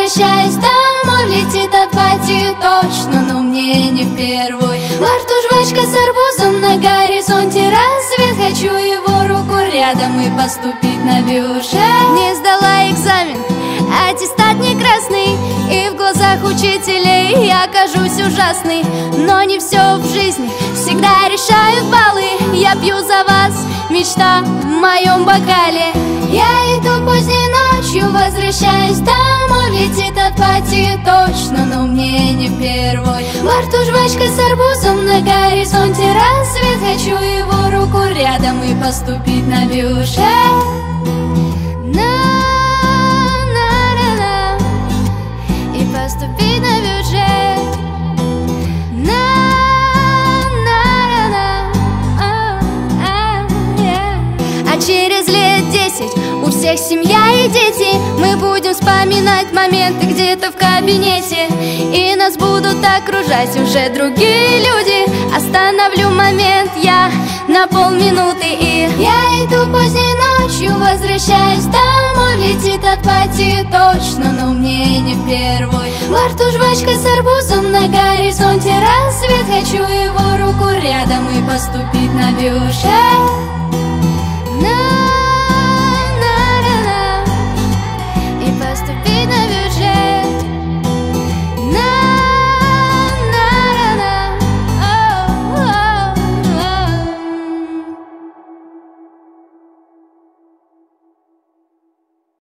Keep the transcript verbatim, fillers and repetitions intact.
возвращаюсь домой, летит от пати точно, но мне не впервой. Во рту жвачка с арбузом, на горизонте рассвет. Хочу его руку рядом и поступить на бюджет. Не сдала экзамен, аттестат не красный, и в глазах учителей я кажусь ужасной. Но не все в жизни всегда решают баллы. Я пью за вас, мечта в моем бокале. Я иду поздней ночью, возвращаюсь домой, летит от пати точно, но мне не впервой. Во рту жвачка с арбузом, на горизонте рассвет. Хочу его руку рядом и поступить на бюджет. И поступить на бюджет. А через лет десять у всех семья и дети. Мы будем вспоминать моменты где-то в кабинете, и нас будут окружать уже другие люди. Остановлю момент я на полминуты, и я иду поздней ночью, возвращаюсь домой, летит от пати точно, но мне не впервой. Во рту жвачка с арбузом, на горизонте рассвет. Хочу его руку рядом и поступить на бюджет. No.